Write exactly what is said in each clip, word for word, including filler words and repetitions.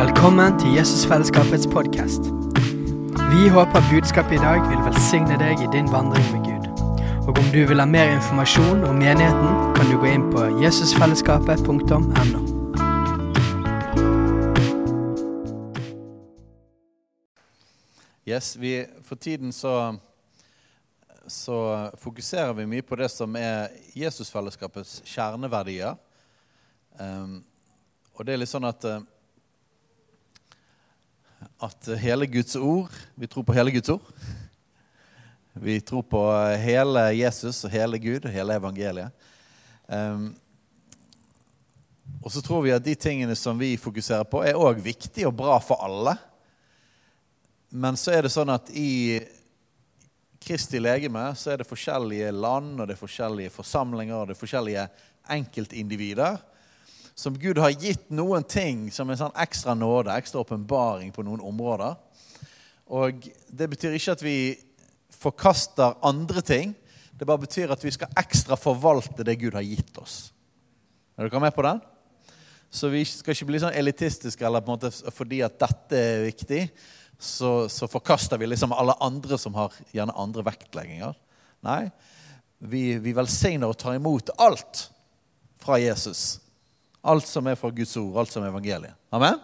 Velkommen til Jesusfellesskapets podcast. Vi håper budskapet i dag vil velsigne deg i din vandring med Gud. Og om du vil ha mer informasjon om menigheten, kan du gå inn på jesusfellesskapet punktum no. Yes, vi, for tiden så, så fokuserer vi mye på det som er Jesusfellesskapets kjerneverdier. Um, og det er litt sånn at at hele Guds ord, vi tror på hele Guds ord. Vi tror på hele Jesus og hele Gud, hele evangeliet. Um, og så tror vi at de tingene som vi fokuserer på er også viktige og bra for alle. Men så er det sånn at i Kristi legeme så er det forskjellige land, og det er forskjellige forsamlinger, og det er forskjellige enkeltindivider, som Gud har gitt noen ting som en sånn ekstra nåde, ekstra åpenbaring på noen områder. Og det betyr ikke at vi forkaster andre ting. Det bare betyr at vi skal ekstra forvalte det Gud har gitt oss. Er dere med på den? Så vi skal ikke bli sånn elitistiske, eller på en måte fordi at dette er viktig, så, så forkaster vi liksom alle andre som har gjerne andre vektlegginger. Nei, vi, vi velsigner og tar imot alt fra Jesus. Alt som er fra Guds ord, alt som er evangeliet. Amen?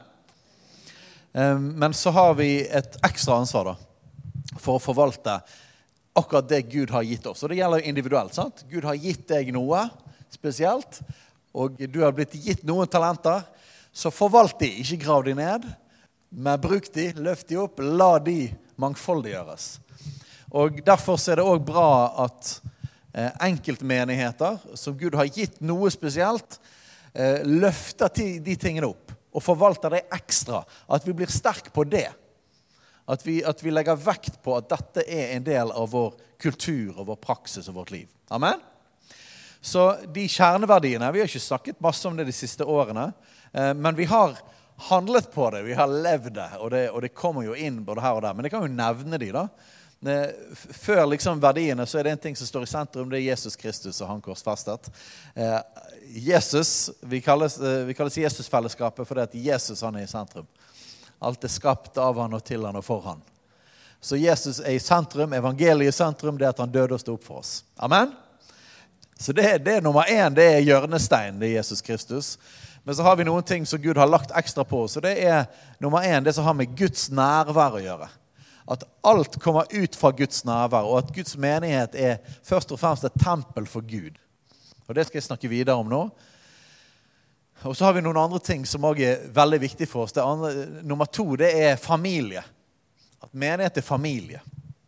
Men så har vi et ekstra ansvar da, for å forvalte akkurat det Gud har gitt oss. Og det gjelder jo individuelt, sant? Gud har gitt deg noe spesielt, og du har blitt gitt noen talenter, så forvalt de, ikke grav de ned, men bruk de, løft de opp, la de mangfoldiggjøres. Og derfor er det også bra at enkeltmenigheter, som Gud har gitt noe spesielt, løfter de tingene opp og forvalter det ekstra, at vi blir sterk på det, at vi, at vi legger vekt på at dette er en del av vår kultur og vår praksis og vårt liv. Amen? Så de kjerneverdiene, vi har ikke snakket masse om det de siste årene, men vi har handlet på det, vi har levd det, og det, og det kommer jo inn både her og der, men det kan jo nevne de da. Før liksom verdiene så er det en ting som står i sentrum, det er Jesus Kristus og han korsfestet. Jesus, vi kalles, vi kalles Jesusfellesskapet fordi at Jesus han er i sentrum. Alt er skapt av han og til han og for han. Så Jesus er i sentrum, evangeliet i sentrum, det er at han døde og stod opp for oss. Amen? Så det, det er nummer en, det er hjørnestein, det er Jesus Kristus. Men så har vi noen ting som Gud har lagt ekstra på, så det er nummer en, det som har med Guds nærvær å gjøre. At alt kommer ut fra Guds nærvær, og at Guds menighet er først og fremst et tempel for Gud. Og det skal jeg snakke videre om nå. Og så har vi noen andre ting som også er veldig viktig for oss. Det andre, nummer to, det er familie. At menighet er familie.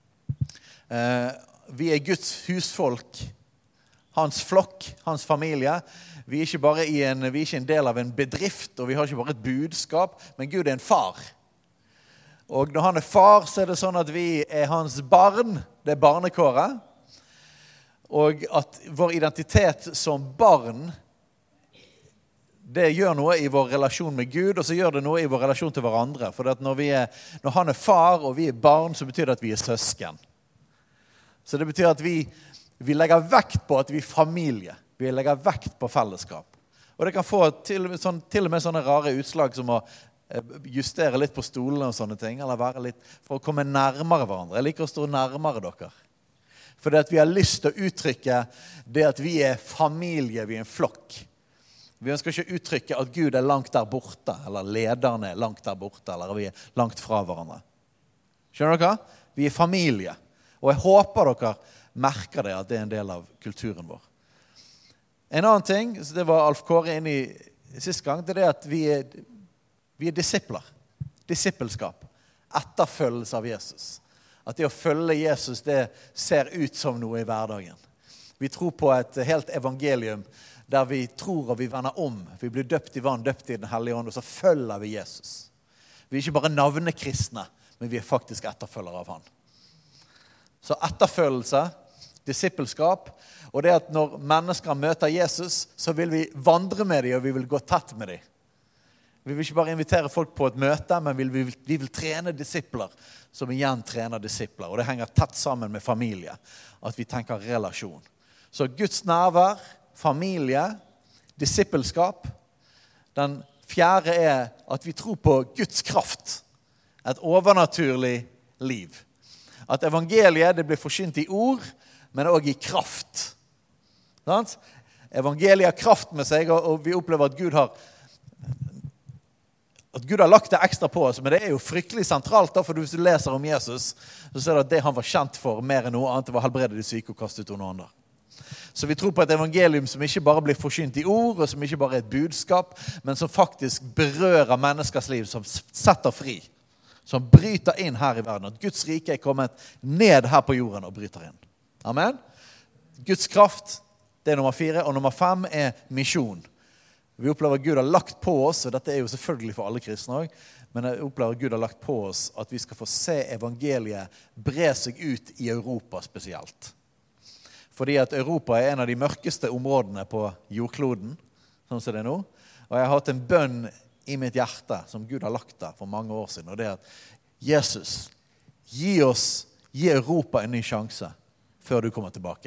Eh, vi er Guds husfolk, hans flokk, hans familie. Vi er ikke bare i en, vi er ikke en del av en bedrift, og vi har ikke bare et budskap, men Gud er en far. Og når han er far, så er det sånn at vi er hans barn, det er barnekåret. Og at vår identitet som barn, det gjør noe i vår relasjon med Gud, og så gjør det noe i vår relasjon til hverandre. For at når, vi er, når han er far og vi er barn, så betyr det at vi er søsken. Så det betyr at vi, vi legger vekt på at vi er familie. Vi legger vekt på fellesskap. Og det kan få til, sånn, til og med sånne rare utslag som å justere litt på stolene og sånne ting, eller være litt, for å komme nærmere hverandre. Jeg liker å stå nærmere dere. For det at vi har lyst til å uttrykke det at vi er familie, vi er en flokk. Vi ønsker ikke å uttrykke at Gud er langt der borte, eller lederne er langt der borte, eller vi er langt fra hverandre. Skjønner dere? Vi er familie. Og jeg håper dere merker det, at det er en del av kulturen vår. En annen ting, så det var Alf Kåre inne i siste gang, det er det at vi er Vi er disipler, disippelskap, etterfølgelse av Jesus. At det å følge Jesus, det ser ut som noe i hverdagen. Vi tror på et helt evangelium der vi tror og vi vender om. Vi blir døpt i vann, døpt i den hellige ånd, og så følger vi Jesus. Vi er ikke bare navnekristne, men vi er faktisk etterfølgere av han. Så etterfølgelse, disippelskap, og det at når mennesker møter Jesus, så vil vi vandre med dem, og vi vil gå tett med dem. Vi vil ikke bare invitere folk på et møte, men vi vil, vi vil trene disipler, som igjen trener disipler. Og det henger tett sammen med familie, at vi tenker relasjon. Så Guds nærvær, familie, disippelskap, den Fjerde er at vi tror på Guds kraft. Et overnaturlig liv. At evangeliet det blir forsynt i ord, men også i kraft. Sant? Evangeliet har kraft med seg, og vi opplever at Gud har at Gud har lagt det ekstra på oss, men det er jo fryktelig sentralt da, for hvis du leser om Jesus, så ser du at det han var kjent for mer enn noe annet, det var helbrede de syke og kaste ut noen andre. Så vi tror på et evangelium som ikke bare blir forsynt i ord, og som ikke bare er et budskap, men som faktisk berører menneskers liv, som setter fri, som bryter inn her i verden. At Guds rike er kommet ned her på jorden og bryter inn. Amen. Guds kraft, det er nummer fire, og nummer fem er misjon. Vi opplever at Gud har lagt på oss, og dette er jo selvfølgelig for alle kristne også, men jeg opplever at Gud har lagt på oss at vi skal få se evangeliet bre seg ut i Europa spesielt. Fordi at Europa er en av de mørkeste områdene på jordkloden, sånn som det er nå. Og jeg har hatt en bønn i mitt hjerte som Gud har lagt der for mange år siden, og det er at Jesus, gi oss, gi Europa en ny sjanse før du kommer tilbake.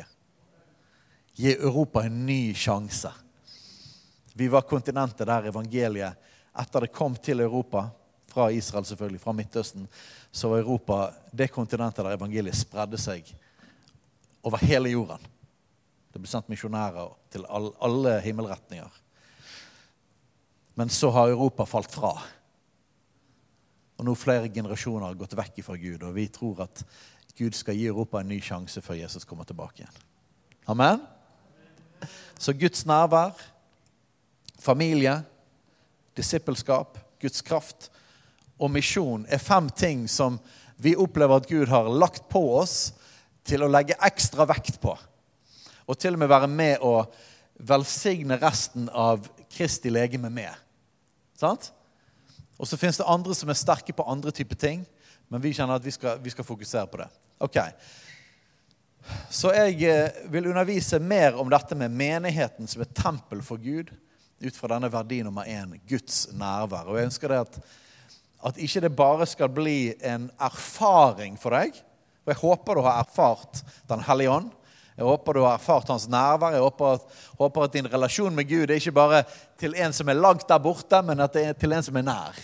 Gi Europa en ny sjanse. Vi var kontinentet der evangeliet, etter det kom til Europa, fra Israel selvfølgelig, fra Midtøsten, så var Europa det kontinentet der evangeliet spredde seg over hele jorden. Det ble sendt misjonærer til alle himmelretninger. Men så har Europa falt fra. Og nå flere generasjoner har gått vekk fra Gud, og vi tror at Gud skal gi Europa en ny sjanse før Jesus kommer tilbake igjen. Amen? Så Guds nærvær, familie, disippelskap, Guds kraft og misjon er fem ting som vi opplever at Gud har lagt på oss til å legge ekstra vekt på. Og til og med være med å velsigne resten av Kristi legeme med. Sant? Og så finnes det andre som er sterke på andre typer ting, men vi kjenner at vi skal, vi skal fokusere på det. Ok. Så jeg vil undervise mer om dette med menigheten som et tempel for Gud, ut fra denne verdi nummer en, Guds nærvær. Og jeg ønsker det at, at ikke det bare skal bli en erfaring for deg, og jeg håper du har erfart den hellige ånd, jeg håper du har erfart hans nærvær, jeg håper at, håper at din relasjon med Gud er ikke bare til en som er langt der borte, men at det er til en som er nær.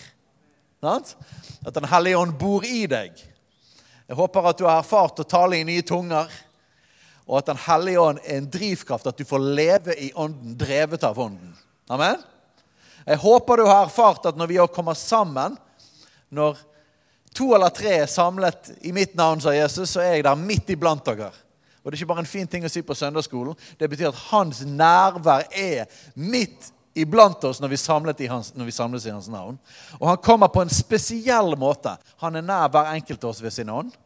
At den hellige ånd bor i deg. Jeg håper at du har erfart å tale i nye tunger, og at den hellige ånd er en drivkraft, at du får leve i ånden, drevet av ånden. Amen. Jeg håper du har erfart at når vi kommer sammen, når to eller tre er samlet i mitt navn, sa Jesus, så er jeg der midt iblant dere. Og det er ikke bare en fin ting å si på søndagsskolen. Det betyr at hans nærvær er midt iblant oss når vi, samlet i hans, når vi samles i hans navn. Og han kommer på en spesiell måte. Han er nær hver enkelt av oss ved sin ånd.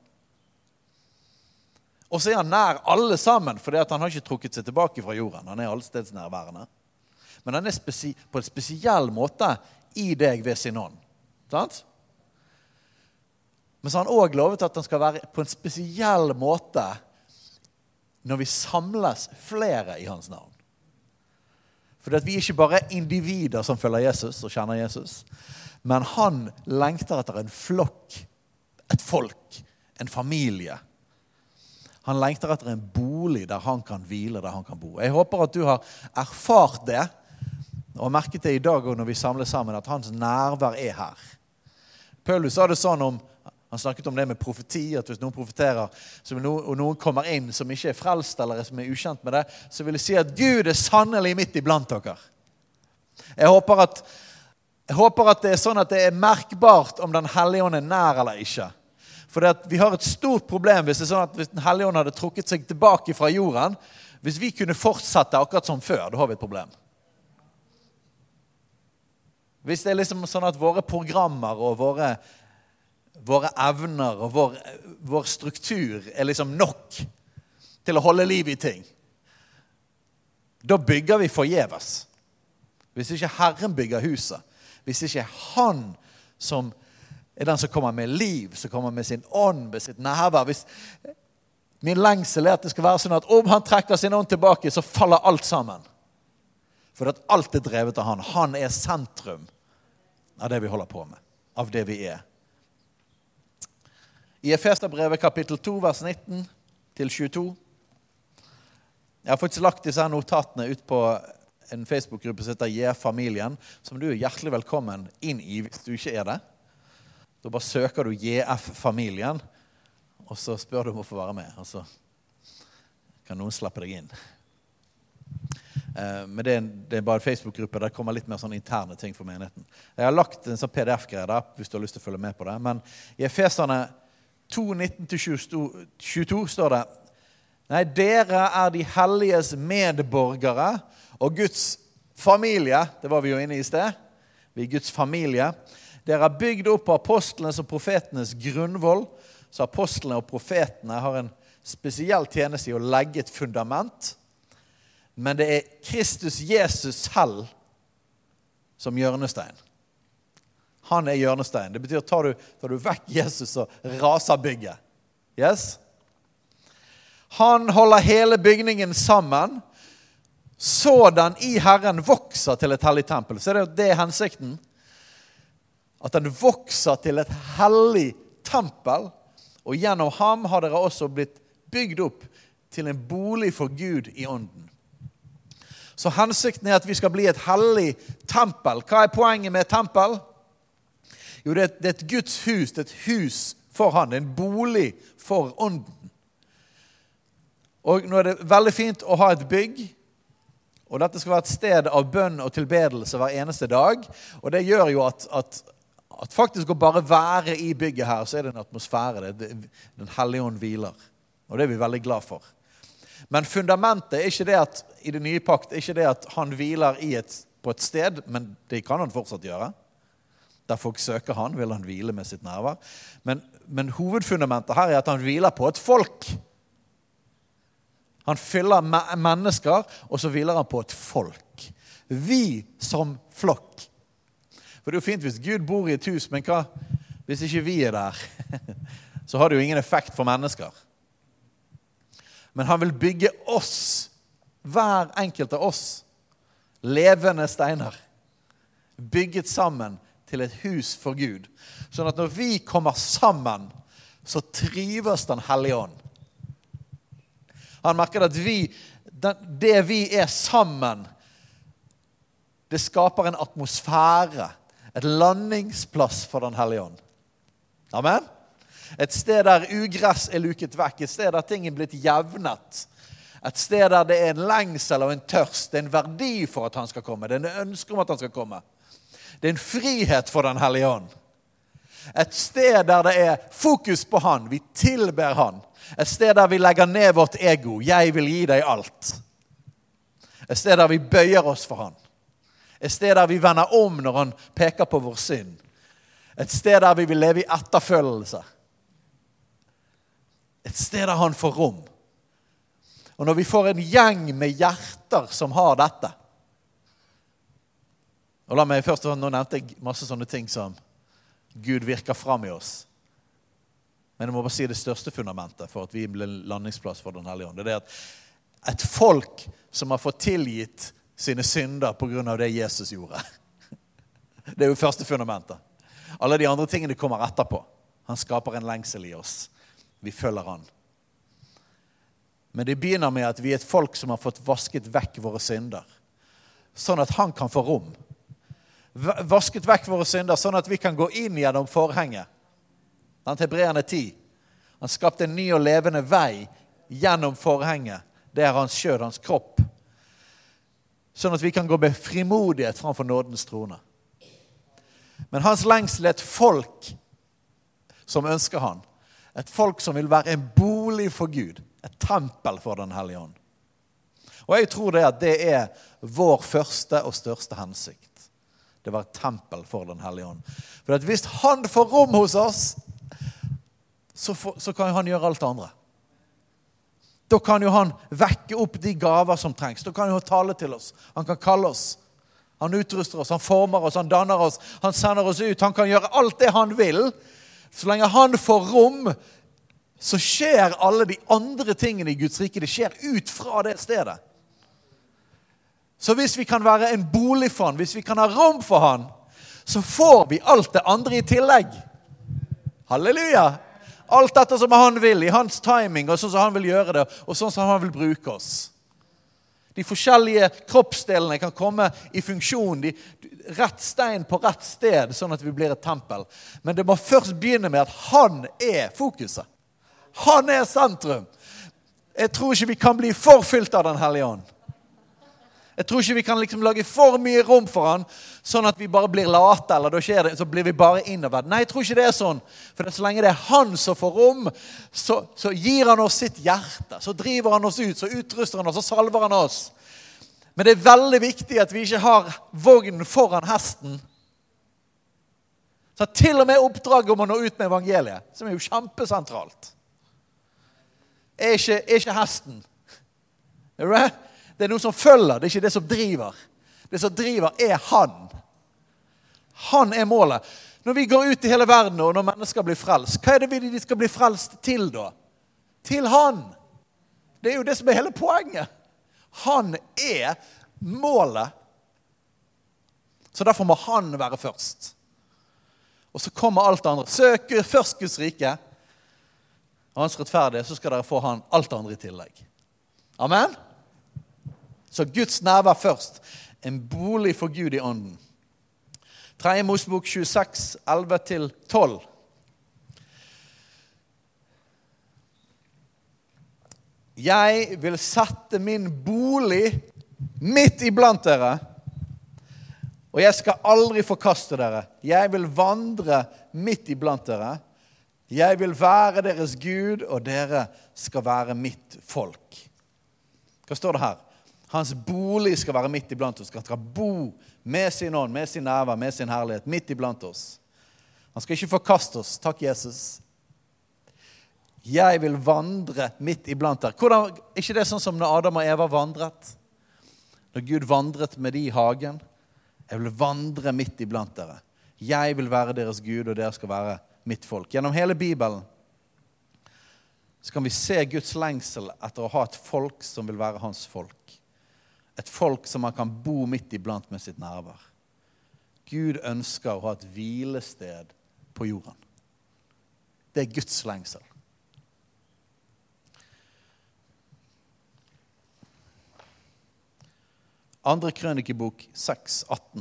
Og så er han nær alle sammen, fordi at han har ikke trukket seg tilbake fra jorden. Han er allstedsnærværende. Men han er spesi- på en spesiell måte i deg ved sin ånd. Sant? Men så har han også lovet at han skal være på en spesiell måte når vi samles flere i hans navn. For vi er ikke bare individer som følger Jesus og kjenner Jesus, men han lengter etter en flokk, et folk, en familie. Han lengter etter en bolig der han kan hvile, der han kan bo. Jeg håper at du har erfart det, og merket det i dag når vi samler sammen, at hans nærvær er her. Paulus sa det sånn om, han snakket om det med profeti, at hvis noen profeterer, så no, og noen kommer inn som ikke er frelst, eller som er ukjent med det, så vil jeg si at Gud er sannelig midt iblant dere. Jeg håper at, jeg håper at det er sånn at det er merkbart om den hellige ånd er nær eller ikke. For vi har et stort problem hvis det er sånn at hvis den hellige ånd hadde trukket seg tilbake fra jorden, hvis vi kunne fortsette akkurat som før, da har vi et problem. Hvis det er liksom sånn at våre programmer og våre, våre evner og vår, vår struktur er liksom nok til å holde liv i ting, da bygger vi forgjeves. Hvis ikke Herren bygger huset, hvis ikke han som er den som kommer med liv, som kommer med sin ånd, med sitt nærvær, hvis min lengsel er at det skal være sånn at om han trekker sin ånd tilbake, så faller alt sammen. For at alt er drevet av han. Han er sentrum av det vi holder på med, av det vi er. I Efeserbrevet kapittel to, vers nitten til tjueto. Jeg har faktisk lagt disse notatene ut på en Facebook-gruppe som heter J F-familien, som du er hjertelig velkommen inn i hvis du ikke er det. Da bare søker du J F-familien, og så spør du om å få være med, og så kan noen slippe deg inn. Men det er, en, det er bare en Facebook-gruppe, der kommer litt mer sånne interne ting for menigheten. Jeg har lagt en sånn P D F-greie der, hvis du har lyst til å følge med på det, men i Efeserne to, nitten til tjueto står det: Nei, dere er de helliges medborgere og Guds familie. Det var vi jo inne i sted. Vi er Guds familie. Dere er bygd opp på apostlenes og profetenes grunnvoll, så apostlene og profetene har en spesiell tjeneste i å legge et fundament. Men det er Kristus Jesus selv som hjørnestein. Han er hjørnestein. Det betyr at tar du, tar du vekk Jesus og raser bygget. Yes? Han holder hele bygningen sammen, så den i Herren vokser til et hellig tempel. Så det, det er hensikten. At den vokser til et hellig tempel, og gjennom ham har dere også blitt bygd opp til en bolig for Gud i ånden. Så hensikten er at vi skal bli et hellig tempel. Hva er poenget med et tempel? Jo, det er, det er et Guds hus, det er et hus for han, det er en bolig for ånden. Og nå er det veldig fint å ha et bygg, og dette skal være et sted av bønn og tilbedelse hver eneste dag, og det gjør jo at, at, at faktisk å bare være i bygget her, så er det en atmosfære, det, det, den hellige ånd hviler, og det er vi veldig glad for. Men fundamentet er ikke det at, i det nye pakt, er ikke det at han hviler i et, på et sted, men det kan han fortsatt gjøre. Der folk søker han, vil han hvile med sitt nærvær. Men, men hovedfundamentet her er at han hviler på et folk. Han fyller mennesker, og så hviler han på et folk. Vi som flokk. For det er jo fint hvis Gud bor i et hus, men hva hvis ikke vi er der? Så har det jo ingen effekt for mennesker. Men han vil bygge oss, hver enkelt av oss, levende steiner, bygget sammen til et hus for Gud. Sånn at når vi kommer sammen, så trives den hellige ånd. Han merker at vi, det vi er sammen, det skaper en atmosfære, et landingsplass for den hellige ånd. Amen? Et sted der ugress er luket vekk, et sted der ting er blitt jevnet, et sted der det er en lengsel og en tørst, det er en verdi for at han skal komme, det er en ønske om at han skal komme. Det er en frihet for den hellige ånd. Et sted der det er fokus på han, vi tilber han. Et sted der vi legger ned vårt ego. Jeg vil gi deg alt. Et sted der vi bøyer oss for han. Et sted der vi vender om når han peker på vår synd. Et sted der vi vil leve i etterfølgelse. Et sted der han får rom. Og når vi får en gjeng med hjerter som har dette. Og la meg først, nå nevnte jeg masse sånne ting som Gud virker frem i oss. Men jeg må bare si det største fundamentet for at vi blir landingsplass for den hellige ånd. Det er det at et folk som har fått tilgitt sine synder på grunn av det Jesus gjorde. Det er jo første fundamentet. Alle de andre tingene kommer etterpå. Han skaper en lengsel i oss. Vi følger han. Men det begynner med at vi er et folk som har fått vasket vekk våre synder. Sånn at han kan få rom. Vasket vekk våre synder, sånn at vi kan gå inn gjennom forhenget. Han Hebreerne ti. Han skapte en ny og levende vei gjennom forhenget. Det er hans kjød, hans kropp. Sånn at vi kan gå med frimodighet framfor nådens trone. Men hans lengsel er et folk som ønsker han. Et folk som vil være en bolig for Gud. Et tempel for den hellige ånd. Og jeg tror det at det er vår første og største hensikt. Det var et tempel for den hellige ånd. For at hvis han får rom hos oss, Så, for, så kan han gjøre alt det andre. Da kan jo han vekke opp de gaver som trengs. Da kan han tale til oss. Han kan kalle oss. Han utruster oss, han former oss, han danner oss. Han sender oss ut. Han kan gjøre alt det han vil. Så lenge han får rom, så skjer alle de andre tingene i Guds rike. Det skjer ut fra det stedet. Så hvis vi kan være en bolig for han, hvis vi kan ha rom for han, så får vi alt det andre i tillegg. Halleluja! Alt dette som han vil, i hans timing, og sånn som han vil gjøre det, og sånn som han vil bruke oss. De forskjellige kroppsdelene kan komme i funksjon, de, rett stein på rett sted, sånn at vi blir et tempel. Men det må først begynne med at han er fokuset. Han er sentrum. Jeg tror ikke vi kan bli forfylt av den hellige ånd. Jeg tror ikke vi kan liksom lage for mye rom for han, sånn at vi bare blir late, eller da skjer det, så blir vi bare innover. Nei, jeg tror ikke det er sånn. For det er så lenge det er han som får rom, så, så gir han oss sitt hjerte. Så driver han oss ut, så utruster han oss, så salver han oss. Men det er veldig viktig at vi ikke har vognen foran hesten. Så til og med oppdraget om å nå ut med evangeliet, som er jo kjempesentralt, er ikke, er ikke hesten. Er du det? Det er noe som følger, det er ikke det som driver. Det som driver er han. Han er målet. Når vi går ut i hele verden og når mennesker blir frelst, hva er det de skal bli frelst til da? Til han. Det er jo det som er hele poenget. Han er målet. Så derfor må han være først. Og så kommer alt det andre. Søk først Guds rike, og hans rettferdighet, så skal dere få han alt det andre i tillegg. Amen? Så Guds nærvær først. En bolig for Gud i ånden. Tredje Mosebok tjueseks, elleve til tolv. Jeg vil sette min bolig midt iblant dere, og jeg skal aldri forkaste dere. Jeg vil vandre midt iblant dere. Jeg vil være deres Gud, og dere skal være mitt folk. Hva står det her? Hans bolig skal være midt iblant oss. Han skal bo med sin ånd, med sin nærvær, med sin herlighet, midt iblant oss. Han skal ikke forkaste oss. Takk, Jesus. Jeg vil vandre midt iblant der. Hvordan, er ikke det sånn som når Adam og Eva vandret? Når Gud vandret med de i hagen? Jeg vil vandre midt iblant dere. Jeg vil være deres Gud, og dere skal være mitt folk. Gjennom hele Bibelen så kan vi se Guds lengsel etter å ha et folk som vil være hans folk. Et folk som han kan bo midt iblant med sitt nærvær. Gud ønsker å ha et hvilested på jorden. Det er Guds lengsel. Andre krønikebok seks atten.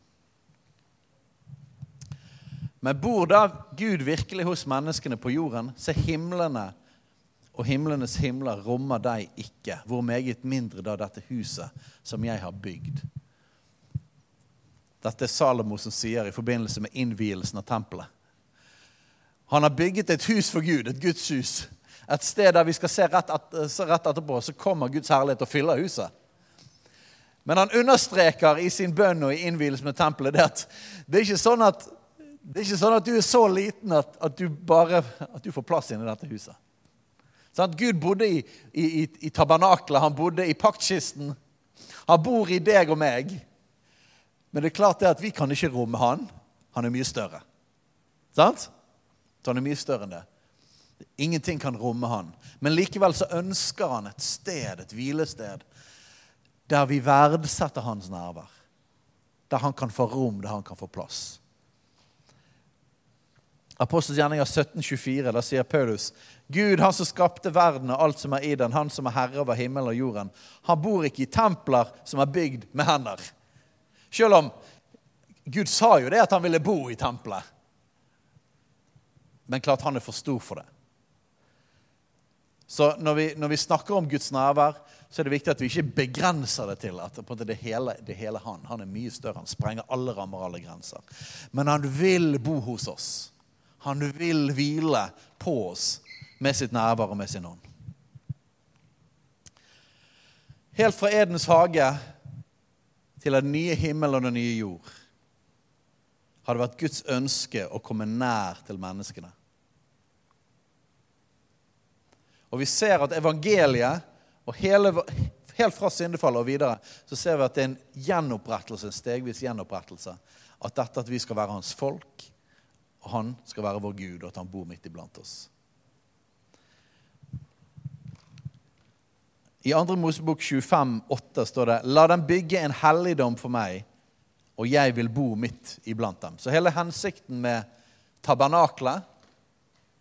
Men bor da Gud virkelig hos menneskene på jorden, så himlene og himlenes himler rommer deg ikke, hvor meget mindre da dette huset som jeg har bygd. Dette er Salomo som sier i forbindelse med innvielsen av tempelet. Han har bygget et hus for Gud, et Guds hus. Et sted der vi skal se rett, et, rett etterpå, så kommer Guds herlighet og fyller huset. Men han understreker i sin bønn og i innvielsen av tempelet det at det er ikke sånn at, det er ikke sånn at du er så liten at, at, du bare, at du får plass inn i dette huset. Sånn, Gud bodde i, i, i tabernaklet, han bodde i paktkisten, han bor i deg og meg. Men det er klart det at vi kan ikke romme han, han er mye større. Sant? Så han er mye større enn det. Ingenting kan romme han. Men likevel så ønsker han et sted, et hvilested, der vi verdsetter hans nærvær. Der han kan få rom, der han kan få plass. Apostels gjerninger sytten tjuefire, der sier Paulus, Gud, han som skapte verden og alt som er i den, han som er herre over himmelen og jorden, han bor ikke i templer som er bygd med hender. Selv om Gud sa jo det at han ville bo i tempelet. Men klart han er for stor for det. Så når vi, når vi snakker om Guds nærvær, så er det viktig at vi ikke begrenser det til at på det hele, det hele han. Han er mye større, han sprenger alle rammer, alle grenser. Men han vil bo hos oss. Han vil hvile på oss med sitt nærvær og med sin ånd. Helt fra Edens hage til den nye himmel og den nye jord har det vært Guds ønske å komme nær til menneskene. Og vi ser at evangeliet, og hele, helt fra syndefallet og videre, så ser vi at det er en gjenopprettelse, en stegvis gjenopprettelse. At dette at vi skal være hans folk, og han skal være vår Gud, og at han bor midt iblant oss. I andre Mosebok tjuefem åtte står det, la dem bygge en helligdom for meg, og jeg vil bo midt iblant dem. Så hele hensikten med tabernaklet,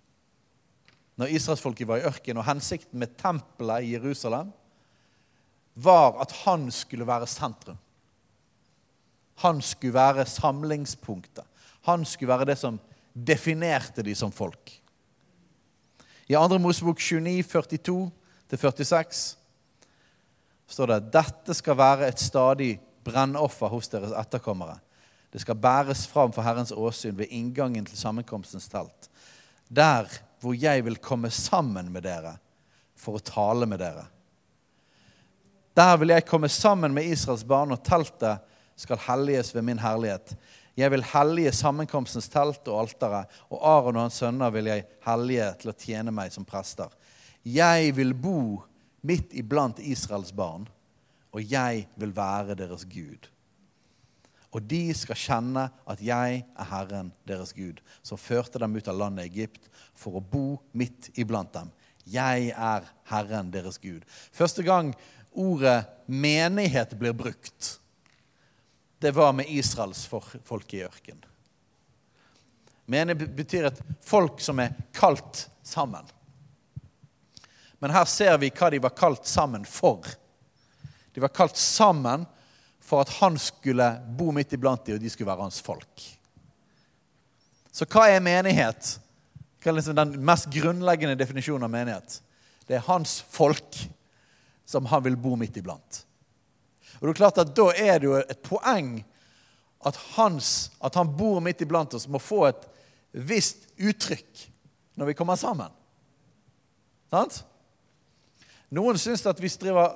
når Israelsfolket var i ørken, og hensikten med tempelet i Jerusalem, var at han skulle være sentrum. Han skulle være samlingspunktet. Han skulle være det som definerte de som folk. I andre Mosebok tjueni, førtito til førtiseks står det: «Dette skal være et stadig brennoffer hos deres etterkommere. Det skal bæres fram for Herrens åsyn ved inngangen til sammenkomstens telt, der hvor jeg vil komme sammen med dere for å tale med dere. Der vil jeg komme sammen med Israels barn, og teltet skal helliges ved min herlighet. Jeg vil hellige sammenkomstens telt og altere, og Aaron og hans sønner vil jeg hellige til å tjene meg som prester. Jeg vil bo midt iblant Israels barn, og jeg vil være deres Gud. Og de skal kjenne at jeg er Herren deres Gud, som førte dem ut av landet Egypt for å bo midt iblant dem. Jeg er Herren deres Gud.» Første gang ordet menighet blir brukt, det var med Israels folk i ørken. Menighet betyr et folk som er kalt sammen. Men her ser vi hva de var kalt sammen for. De var kalt sammen for at han skulle bo midt iblant dem, og de skulle være hans folk. Så hva er menighet? Hva er liksom den mest grunnleggende definisjonen av menighet? Det er hans folk som han vil bo midt iblant. Og det er klart at da er det jo et poeng at, hans, at han bor midt iblant oss må få et visst uttrykk når vi kommer sammen. Sant? Noen synes at vi driver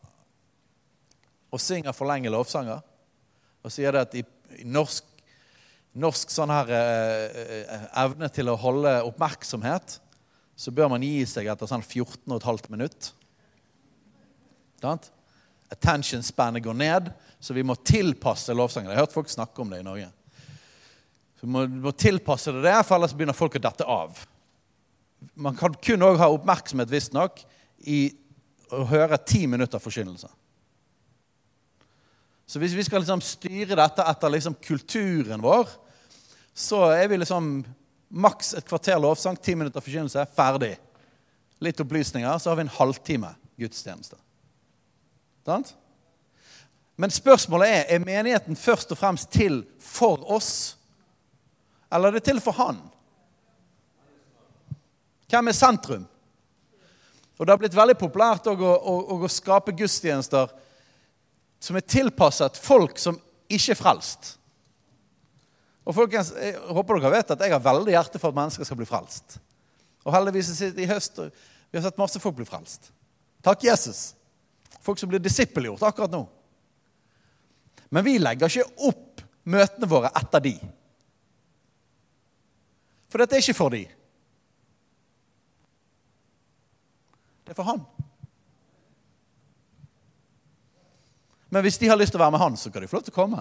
og synger for lenge lovsanger, og sier det at i, i norsk, norsk sånn her eh, evne til å holde oppmerksomhet, så bør man gi seg etter sånn fjorten og et halvt minutt. Sant? Attention spannet går ned, så vi må tilpasse lovsanger. Jeg har hørt folk snakke om det i Norge. Så vi må, må tilpasse det der, for ellers begynner folk å dette av. Man kan kun også ha oppmerksomhet, visst nok, i å høre ti minutter forkynnelse. Så hvis vi skal liksom styre dette etter liksom kulturen vår, så er vi liksom maks et kvarter lovsang, ti minutter forkynnelse, ferdig. Litt opplysninger, så har vi en halvtime gudstjeneste. Sant? Men spørsmålet er, er menigheten først og fremst til for oss? Eller er det til for han? Hvem er sentrum? Og det har blitt veldig populært å, å, å, å skape gudstjenester som er tilpasset folk som ikke er frelst. Og folkens, jeg håper dere vet at jeg har veldig hjerte for at mennesker skal bli frelst. Og heldigvis i høst, vi har sett masse folk bli frelst. Takk Jesus. Folk som blir disippelgjort akkurat nå. Men vi legger ikke opp møtene våre etter de. For dette er ikke for de. Det er for han. Men hvis de har lyst til å være med han, så kan de få lov til å komme.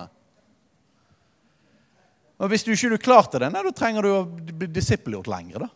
Og hvis du ikke er klar til det, nei, da trenger du å bli disippelgjort lenger, da.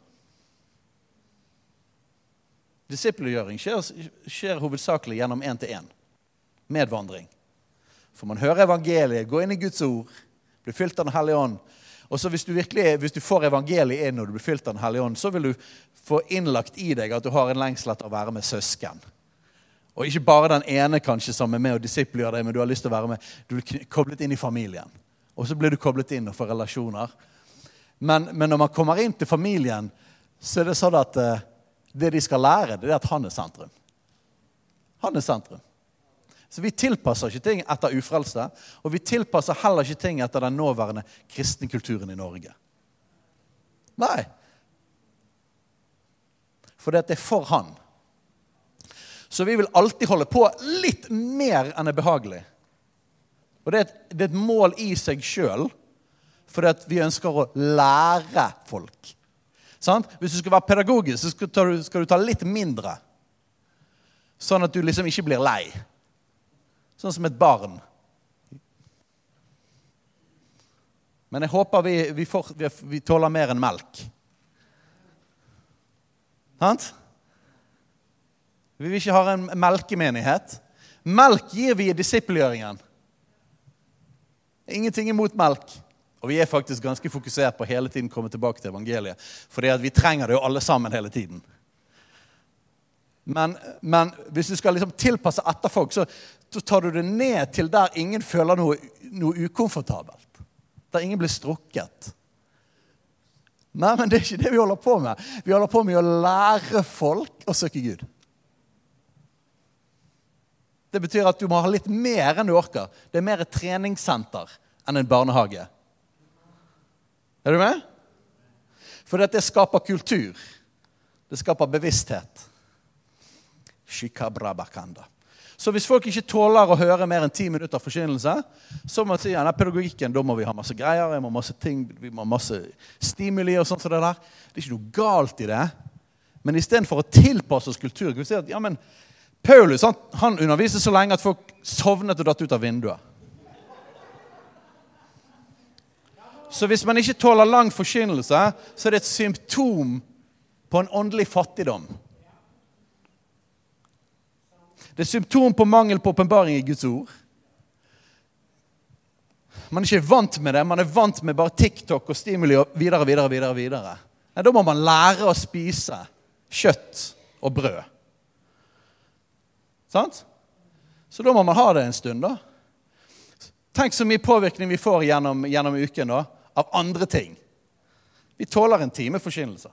Disippelgjøring skjer, skjer hovedsakelig gjennom en til en. Medvandring. For man hører evangeliet, gå inn i Guds ord, bli fylt av den hellige ånd. Og så hvis du virkelig, hvis du får evangeliet inn og du blir fylt av den hellige ånd, så vil du få innlagt i deg at du har en lengsel etter å være med søsken. Og ikke bare den ene kanskje som er med og disippelgjør deg, men du har lyst til å være med. Du blir koblet inn i familien. Og så blir du koblet inn og får relasjoner. Men, men når man kommer inn til familien, så er det sånn at uh, det de skal lære, det er at han er sentrum. Han er sentrum. Så vi tilpasser ikke ting etter ufrelste, og vi tilpasser heller ikke ting etter den nåværende kristne kulturen i Norge. Nei. For det er for han. Så vi vil alltid holde på litt mer enn er behagelig. Og det er, et, det er et mål i seg selv, for vi ønsker å lære folk. Sant? Hvis du skal være pedagogisk, så skal du, skal du ta litt mindre. Sånn at du liksom ikke blir lei. Sånn som et barn. Men jeg håper vi, vi, får, vi, vi tåler mer enn melk. Sant? Vi vil ikke ha en melkemenighet. Melk gir vi i disippelgjøringen. Ingenting imot melk. Og vi er faktisk ganske fokusert på hele tiden komme tilbake til evangeliet. Fordi at vi trenger det jo alle sammen hele tiden. Men, men hvis du skal liksom tilpasse etter folk, så, så tar du det ned til der ingen føler noe, noe ukomfortabelt. Der ingen blir strukket. Nei, men det er ikke det vi holder på med. Vi holder på med å lære folk å søke Gud. Det betyr at du må ha litt mer enn du orker. Det er mer et treningssenter enn en barnehage. Er du med? For dette skaper kultur. Det skaper bevissthet. Shikabrabakanda. Så hvis folk ikke tåler å høre mer enn ti minutter forkynnelse, så må man si, ja, nei, pedagogikken, da må vi ha masse greier, vi må ha masse ting, vi må ha masse stimuli og sånt som det der. Det er ikke noe galt i det. Men i stedet for å tilpasse oss kultur, kan vi si at, ja, men Paulus, han, han underviser så lenge at folk sovnet og datt ut av vinduet. Så hvis man ikke tåler lang forkynnelse, så er det et symptom på en åndelig fattigdom. Det er symptom på mangel på åpenbaring i Guds ord. Man er ikke vant med det, man er vant med bare TikTok og stimuli og videre, videre, videre, videre. Nei, da må man lære å spise kjøtt og brød. Sant? Så da må man ha det en stund da. Tenk så mye påvirkning vi får gjennom, gjennom uken da, av andre ting. Vi tåler en time forkynnelse.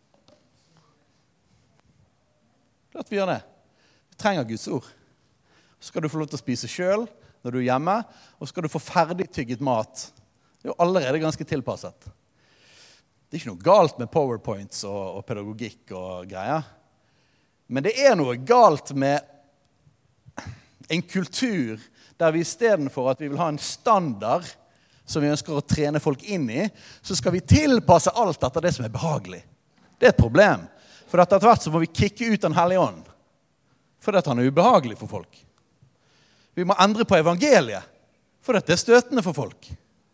Klart vi gjør det. Vi trenger Guds ord. Så skal du få lov til å spise selv når du er hjemme, og så skal du få ferdig tygget mat. Det er jo allerede ganske tilpasset. Det er ikke noe galt med PowerPoints og, og pedagogikk og greier. Men det er noe galt med en kultur der vi i stedet for at vi vil ha en standard som vi ønsker å trene folk inn i, så skal vi tilpasse alt etter det som er behagelig. Det er et problem. For etter hvert så må vi kikke ut den hellige ånd. For at han er ubehagelig for folk. Vi må endre på evangeliet. For det er støtende for folk.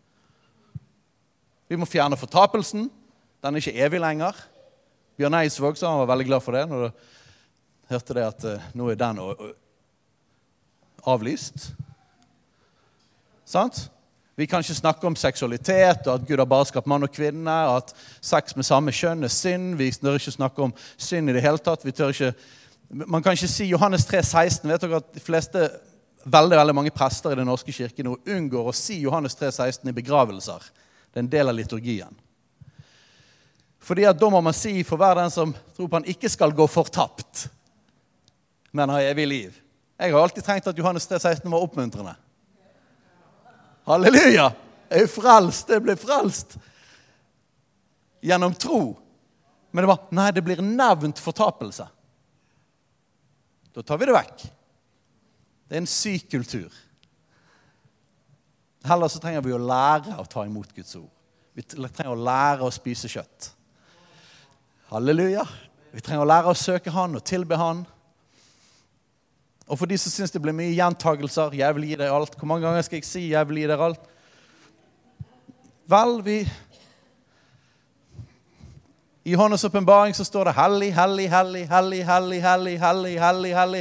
Vi må fjerne fortapelsen. Den er ikke evig lenger. Bjørn Eidsvåg så han var veldig glad for det når du hørte det at uh, nå er den uh, uh, avlyst. Sant? Vi kan ikke snakke om seksualitet, og at Gud har bare skapt mann og kvinne, og at sex med samme kjønn er synd. Vi tør ikke snakke om synd i det hele tatt. Vi tør ikke, man kan ikke si Johannes tre seksten. Vet dere at de fleste, veldig, veldig mange prester i den norske kirken nå unngår å si Johannes tre seksten i begravelser. Det er en del av liturgien. Fordi at da må man si for hver den som tror på han ikke skal gå fortapt, men har evig liv. Jeg har alltid tenkt at Johannes tre seksten var oppmuntrende. Halleluja! Jeg er frelst, jeg ble frelst gjennom tro. Men det var, nei, det blir nevnt fortapelse. Da tar vi det vekk. Det er en syk kultur. Heller så trenger vi å lære å ta imot Guds ord. Vi trenger å lære å spise kjøtt. Halleluja! Vi trenger å lære å søke han og tilbe han. Og for de som synes det blir mye gjentagelser, jeg vil gi deg alt. Hvor mange ganger skal jeg si jeg vil gi deg alt? Vel, vi... I Johannes åpenbaring så står det hellig, hellig, hellig, hellig, hellig, hellig, hellig, hellig, hellig.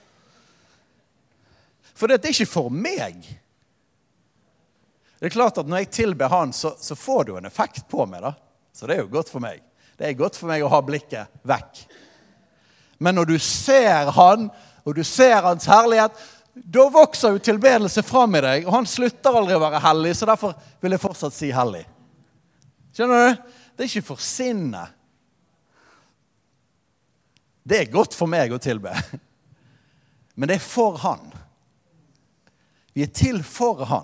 For det er ikke for meg. Det er klart at når jeg tilber han, så, så får du en effekt på meg da. Så det er jo godt for meg. Det er godt for meg å ha blikket vekk. Men når du ser han, og du ser hans herlighet, da vokser jo tilbedelse fram i deg, og han slutter aldri å være hellig, så derfor vil jeg fortsatt si hellig. Skjønner du? Det er ikke for sinne. Det er godt for meg å tilbe. Men det er for han. Vi er til for han.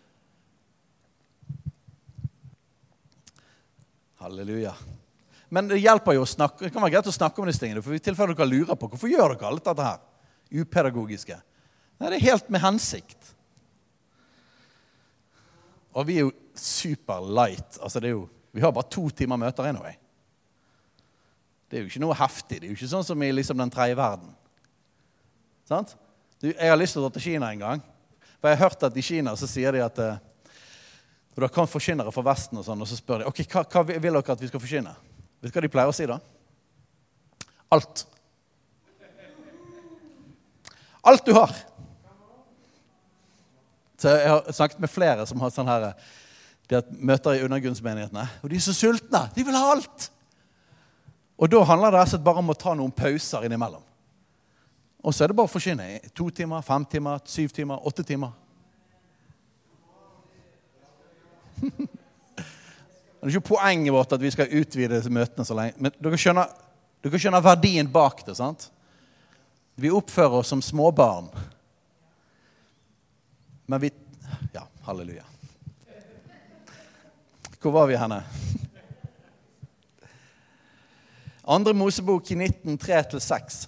Halleluja. Men det hjelper jo å snakke, det kan være greit å snakke om disse tingene, for i tilfelle dere lurer på, hvorfor gjør dere alt dette her? Upedagogiske. Nei, det er helt med hensikt. Og vi er jo super light. Altså det er jo, vi har bare to timer møter anyway. Det er jo ikke noe heftig. Det er jo ikke sånn som i liksom den tredje verden. Sant? Du, jeg har lyst til å dra til Kina en gang. For jeg har hørt at i Kina så sier de at og da kan forkynnere fra Vesten og sånn, og så spør de, ok, hva, hva vil dere at vi skal forkynne? Vet du hva de pleier å si da? Alt. Alt du har. Så jeg har snakket med flere som har sånn her, de har møter i undergrunnsmenighetene, og de er så sultne, de vil ha alt. Og da handler det altså bare om å ta noen pauser innimellom. Og så er det bare å forkynne. To timer, fem timer, syv timer, åtte timer. Det er ikke poenget vårt at vi skal utvide møtene så lenge. Men dere skjønner, dere skjønner verdien bak det, sant? Vi oppfører oss som småbarn. Men vi... Ja, halleluja. Hvor var vi henne? Andre Mosebok i nitten, tre til seks.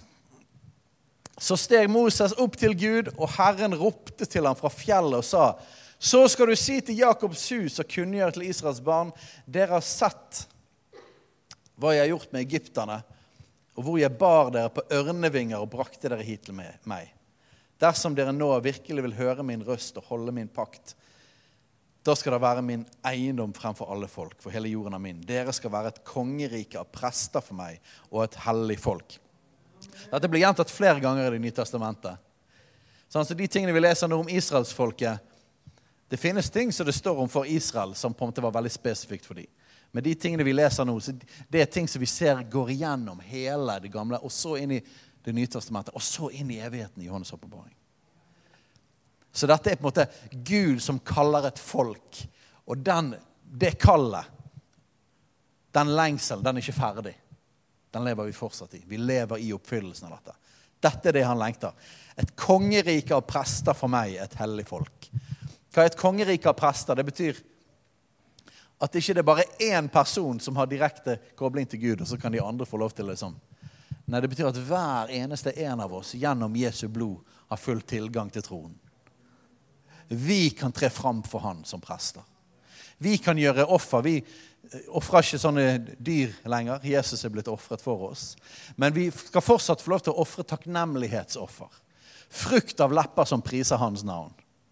Så steg Moses opp til Gud, og Herren ropte til ham fra fjellet og sa, så skal du si til Jakobs hus og kunngjøre til Israels barn, dere har sett hva jeg har gjort med egypterne, og hvor jeg bar dere på ørnevinger og brakte dere hit til meg. Dersom dere nå virkelig vil høre min røst og holde min pakt, da skal det være min eiendom fremfor alle folk, for hele jorden er min. Dere skal være et kongerike av prester for meg, og et hellig folk. Dette blir gjentatt flere ganger i det nye testamentet. Sånn, så de tingene vi leser nå om Israelsfolket, det finnes ting som det står om for Israel, som på en måte var veldig spesifikt for dem. Men de tingene vi leser nå, det er ting som vi ser går igjennom hele det gamle, og så inn i det nye testamentet, og så inn i evigheten i Johannes åpenbaring. Så dette er på en måte Gud som kaller et folk, og den, det kallet, den lengselen, den er ikke ferdig. Den lever vi fortsatt i. Vi lever i oppfyllelsen av dette. Dette er det han lengter. Et kongerike av prester for meg, et hellig folk. Hva er et kongerike av prester? Det betyr at det ikke er bare én person som har direkte kobling til Gud, og så kan de andre få lov til det sånn. Nei, det betyr at hver eneste en av oss gjennom Jesu blod har full tilgang til tronen. Vi kan tre fram for han som prester. Vi kan gjøre offer. Vi offrer ikke sånne dyr lenger. Jesus er blitt offret for oss. Men vi skal fortsatt få lov til å offre takknemlighetsoffer. Frukt av lepper som priser hans navn.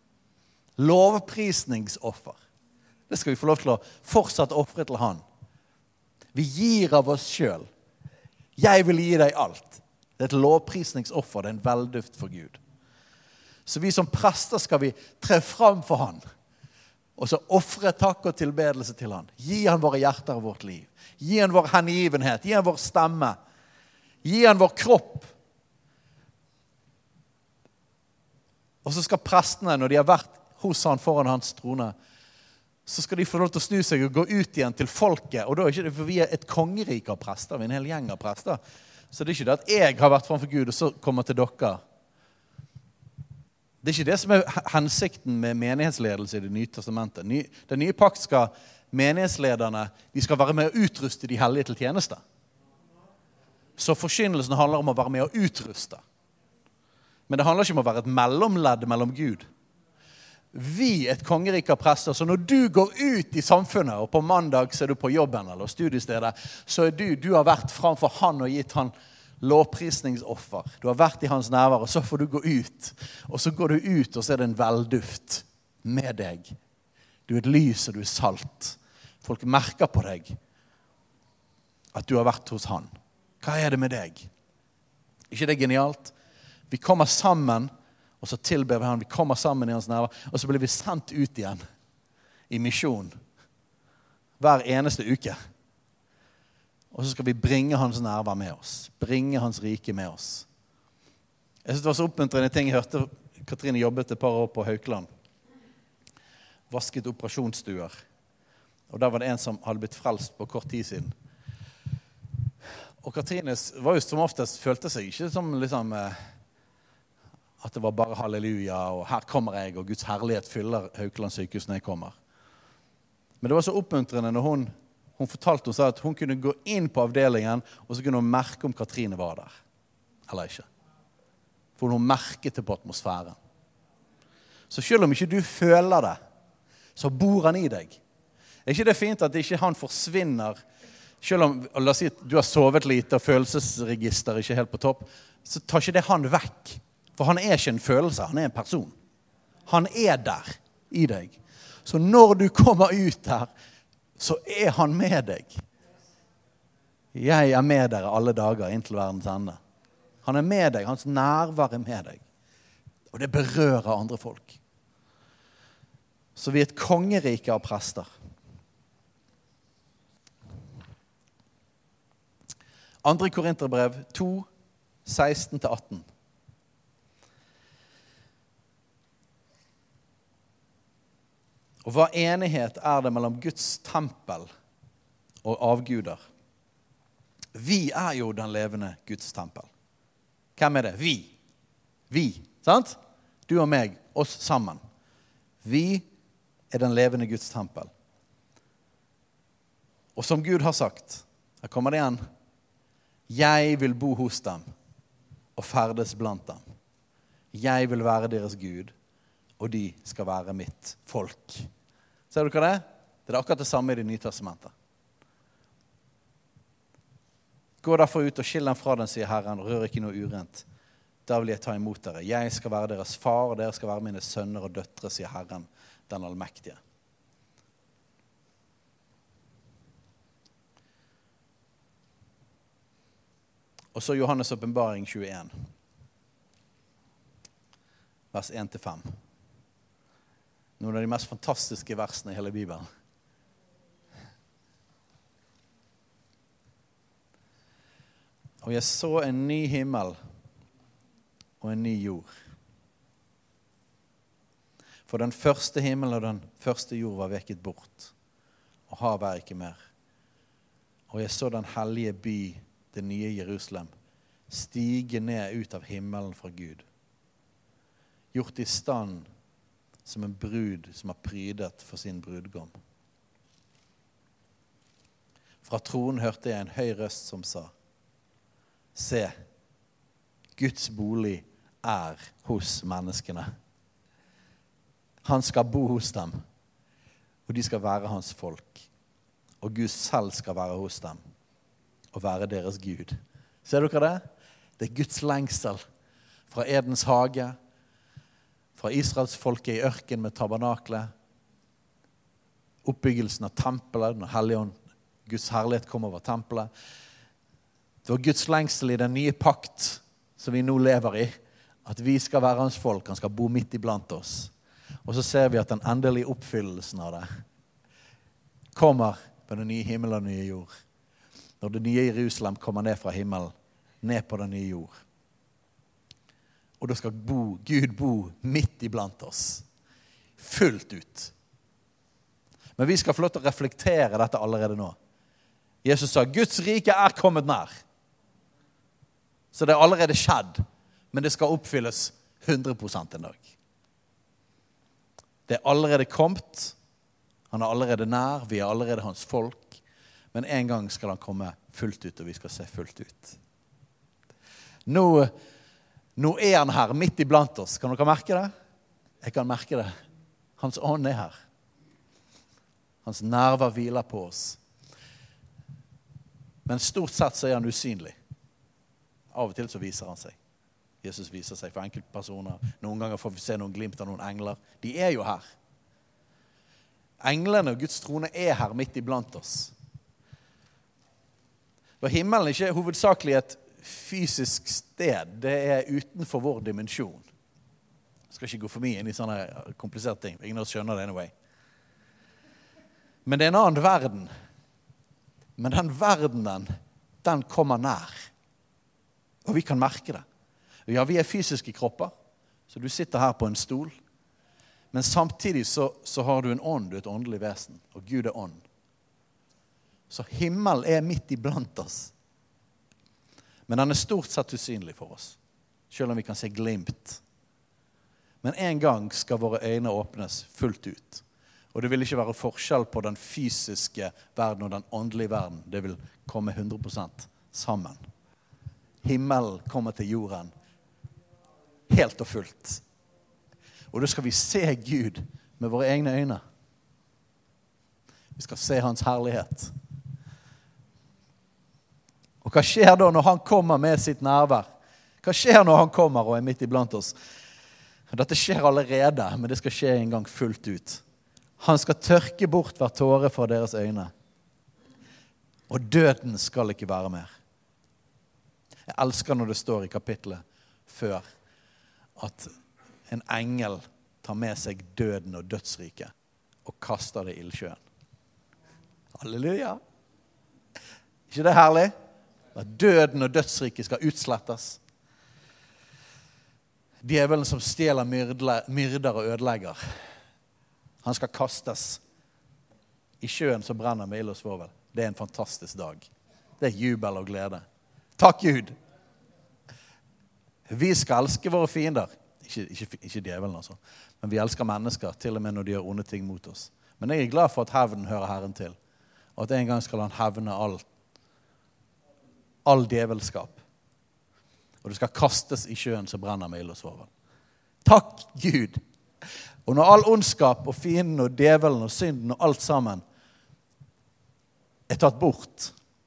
Lovprisningsoffer. Det skal vi få lov til å fortsatt offre til han. Vi gir av oss selv. Jeg vil gi deg alt. Det er et lovprisningsoffer. Det er en velduft for Gud. Så vi som prester skal vi tre fram for han. Og så offre takk og tilbedelse til han. Gi han våre hjerter og vårt liv. Gi han vår hengivenhet. Gi han vår stemme. Gi han vår kropp. Og så skal prestene, når de har vært hos han foran hans trone, så skal de få lov til å snu seg og gå ut igjen til folket. Og da er ikke det, for vi er et kongerike av prester. Vi er en hel gjeng av prester. Så det er ikke det at jeg har vært framfor Gud og så kommer til dere. Det er ikke det som er hensikten med menighetsledelse i det nye testamentet. Den nye pakt skal menighetslederne, de skal være med å utruste de hellige til tjeneste. Så forkynnelsen handler om å være med å utruste. Men det handler ikke om å være et mellomledd mellom Gud. Vi er et kongerike av prester, så når du går ut i samfunnet, og på mandag så er du på jobben eller studiestedet, så er du, du har vært framfor han og gitt han lovprisningsoffer. Du har vært i hans nærvær, og så får du gå ut. Og så går du ut, og så er det en velduft med deg. Du er et lys, og du er salt. Folk merker på deg at du har vært hos han. Hva er det med deg? Ikke det genialt? Vi kommer sammen, og så tilber vi han. Vi kommer sammen i hans nærvær, og så blir vi sendt ut igjen i misjon hver eneste uke. Og så skal vi bringe hans nærvær med oss. Bringe hans rike med oss. Jeg synes det var så oppmuntrende ting. Jeg hørte Katrine jobbet et par år på Haukeland. Vasket operasjonsstuer. Og der var det en som hadde blitt frelst på kort tid siden. Og Katrine var jo som oftest, følte seg ikke som liksom, at det var bare halleluja, og her kommer jeg, og Guds herlighet fyller Haukeland sykehus når jeg kommer. Men det var så oppmuntrende når hun Hun fortalte oss at hun kunne gå inn på avdelingen, og så kunne hun merke om Katrine var der. Eller ikke. For hun merket det på atmosfæren. Så selv om ikke du føler det, så bor han i deg. Er ikke det fint at ikke han forsvinner, selv om, la oss si, du har sovet lite, og følelsesregister ikke helt på topp, så tar ikke det han vekk. For han er ikke en følelse, han er en person. Han er der i deg. Så når du kommer ut her, så er han med deg. Jeg er med dere alle dager inntil verdens ende. Han er med deg, hans nærvær er med deg. Og det berører andre folk. Så vi er et kongerike av prester. Andre Korinterbrev to, seksten til atten. Og hva enighet er det mellom Guds tempel og avguder? Vi er jo den levende Guds tempel. Hvem er det? Vi. Vi, sant? Du og meg, oss sammen. Vi er den levende Guds tempel. Og som Gud har sagt, her kommer det igjen, jeg vil bo hos dem og ferdes blant dem. Jeg vil være deres Gud, og de skal være mitt folk. Ser du hva det er? Det er akkurat det samme i det nye testamentet. Gå derfor ut og skill dem fra den, sier Herren, og rør ikke noe urent. Da vil jeg ta imot dere. Jeg skal være deres far, og dere skal være mine sønner og døtre, sier Herren, den allmektige. Og så Johannes åpenbaring tjueen, vers en til fem. Noen av de mest fantastiske versene i hele Bibelen. Og jeg så en ny himmel og en ny jord. For den første himmel og den første jord var veket bort, og havet er ikke mer. Og jeg så den hellige by, det nye Jerusalem, stige ned ut av himmelen fra Gud. Gjort i stand som en brud som har prydet for sin brudgom. Fra tronen hørte jeg en høy røst som sa, se, Guds bolig er hos menneskene. Han skal bo hos dem, og de skal være hans folk. Og Gud selv skal være hos dem, og være deres Gud. Ser dere det? Det er Guds lengsel fra Edens hage, fra Israels folke i ørken med tabernaklet, oppbyggelsen av tempelet, når Helligånd, Guds herlighet kom over tempelet. Det var Guds lengsel i den nye pakt som vi nå lever i, at vi skal være hans folk, han skal bo midt iblant oss. Og så ser vi at den endelige oppfyllelsen av det kommer på den nye himmel og den nye jord. Når det nye Jerusalem kommer ned fra himmelen, ned på den nye jord. Og da skal bo, Gud bo midt iblant oss, fullt ut. Men vi skal få lov til å reflektere dette allerede nå. Jesus sa, Guds rike er kommet nær. Så det er allerede skjedd, men det skal oppfylles hundre prosent en dag. Det er allerede kommet, han er allerede nær, vi er allerede hans folk, men en gang skal han komme fullt ut, og vi skal se fullt ut. Nå, nå er han her, midt iblant oss. Kan dere merke det? Jeg kan merke det. Hans ånd er her. Hans nerver hviler på oss. Men stort sett så er han usynlig. Av og til så viser han seg. Jesus viser seg for enkeltpersoner. Noen ganger får vi se noen glimt av noen engler. De er jo her. Englene og Guds trone er her midt iblant oss. Og himmelen er ikke hovedsakelig et fysisk sted. Det er utenfor vår dimensjon. Jeg skal ikke gå for mye inn i sånne kompliserte ting. Ingen av oss skjønner det anyway. Men det er en annen verden. Men den verdenen, den kommer nær. Og vi kan merke det. Ja, vi er fysiske kropper, så du sitter her på en stol. Men samtidig så, så har du en ånd, du er et åndelig vesen, og Gud er ånd. Så himmel er midt iblant oss. Men den er stort sett usynlig for oss, selv om vi kan se glimt. Men en gang skal våre øyne åpnes fullt ut. Og det vil ikke være forskjell på den fysiske verden og den åndelige verden. Det vil komme hundre prosent sammen. Himmelen kommer til jorden helt og fullt. Og da skal vi se Gud med våre egne øyne. Vi skal se hans herlighet. Og hva skjer da når han kommer med sitt nærvær? Hva skjer når han kommer og er midt iblant oss? Dette skjer allerede, men det skal skje en gang fullt ut. Han skal tørke bort hver tåre fra deres øyne. Og døden skal ikke være mer. Jeg elsker når det står i kapitlet før at en engel tar med seg døden og dødsriket og kaster det i ildsjøen. Halleluja! Ikke det herlig? At døden og dødsriket skal utslettes. Djevelen som stjeler, myrder og ødelegger. Han skal kastes i sjøen som brenner med ild og svovel. Det er en fantastisk dag. Det er jubel og glede. Takk Gud! Vi skal elske våre fiender. Ikke, ikke, ikke djevelen altså. Men vi elsker mennesker, til og med når de gjør onde ting mot oss. Men jeg er glad for at hevnen hører Herren til. Og at en gang skal han hevne all, all djevelskap. Og det skal kastes i sjøen som brenner med ild og svovel. Takk Gud! Og når all ondskap og fienden og djevelen og synden og alt sammen er tatt bort,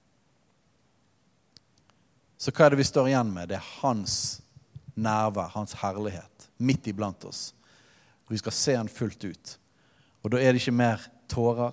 så hva er det vi står igjen med? Det er hans nærvær, hans herlighet, midt iblant oss. Og vi skal se han fullt ut. Og da er det ikke mer tårer,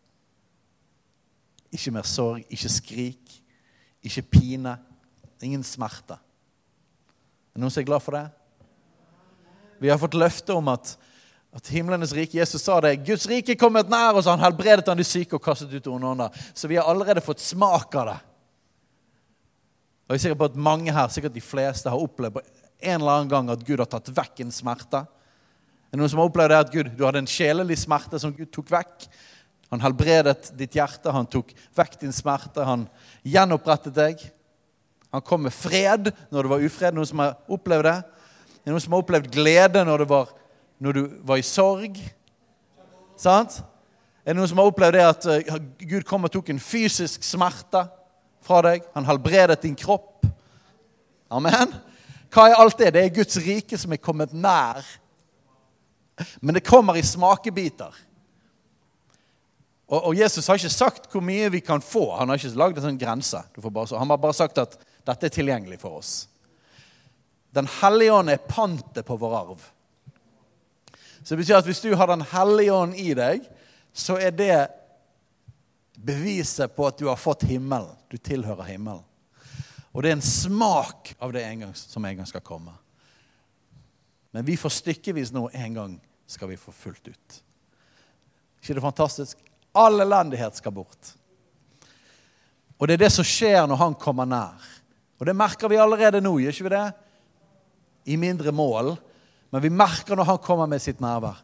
ikke mer sorg, ikke skrik, ikke pine, ingen smerte. Er det noen som er glad for det? Vi har fått løfte om at, at himlenes rike, Jesus sa det, Guds rike er kommet nær oss, han helbredet han de syke og kastet ut onde ånder. Så vi har allerede fått smak av det. Og jeg er sikker på at mange her, sikkert de fleste, har opplevd på en eller annen gang at Gud har tatt vekk en smerte. Er det noen som har opplevd det at Gud, du hadde en sjelelig smerte som Gud tok vekk? Han helbredet ditt hjerte, han tok vekk din smerte, han gjenopprettet deg. Han kom med fred når det var ufred. Noen som har opplevd det? Er det noen som har opplevd glede når, det var, når du var i sorg? Sant? Er det noen som har opplevd det at uh, Gud kom og tok en fysisk smerte fra deg? Han helbredet din kropp. Amen. Hva er alt det? Det er Guds rike som er kommet nær. Men det kommer i smakebiter. Og, og Jesus har ikke sagt hvor mye vi kan få. Han har ikke laget en sånn grense. Du får bare, han har bare sagt at dette er tilgjengelig for oss. Den hellige ånd er pantet på vår arv. Så det betyr at hvis du har den hellige ånd i deg, så er det beviset på at du har fått himmelen. Du tilhører himmelen. Og det er en smak av det en gang, som en gang skal komme. Men vi får stykkevis nå en gang skal vi få fullt ut. Ikke det fantastisk? All elendighet skal bort. Og det er det som skjer når han kommer nær. Og det merker vi allerede nå, gjør ikke vi det? I mindre mål. Men vi merker når han kommer med sitt nærvær.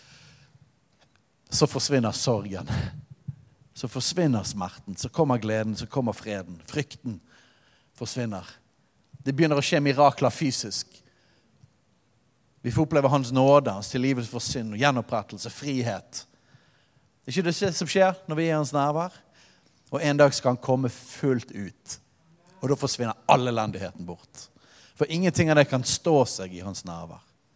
Så forsvinner sorgen. Så forsvinner smerten. Så kommer gleden, så kommer freden. Frykten forsvinner. Det begynner å skje mirakler fysisk. Vi får oppleve hans nåde, hans tilgivelse for synd, gjenopprettelse, frihet. Det er ikke det som skjer når vi er i hans nærvær. Og en dag skal han komme fullt ut. Og da forsvinner all elendigheten bort. For ingenting av det kan stå seg i hans nærvær.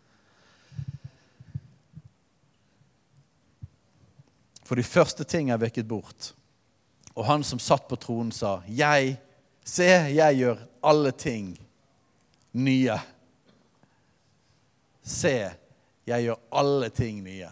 For de første ting er vekket bort. Og han som satt på tronen sa, jeg, se, jeg gjør alle ting nye. Se, jeg gjør alle ting nye.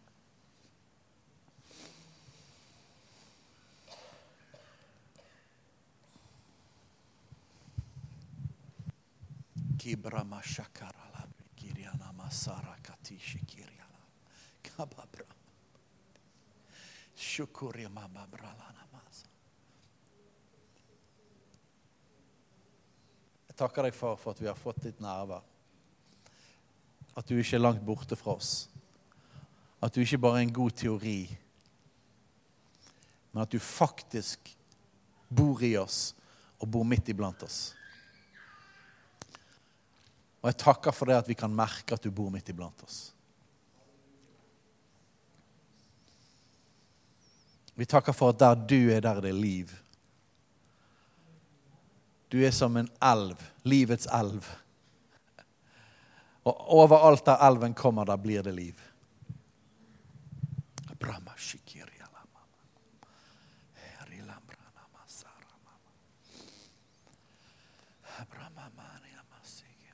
Kibrama shakarala kiriana masara katishi kiriana kababra shukuri mama bralana masa. Jeg takker deg for, for at vi har fått ditt nærvær. At du ikke er langt borte fra oss. At du ikke bare er en god teori, men at du faktisk bor i oss og bor midt iblant oss. Og jeg takker for det at vi kan merke at du bor midt iblant oss. Vi takker for at der du er, der er det liv. Du er som en elv, livets elv. Og overalt der elven kommer, der blir det liv. Brahma shikiri alama. Heri lambrana masara mama. Brahma mani amasigi.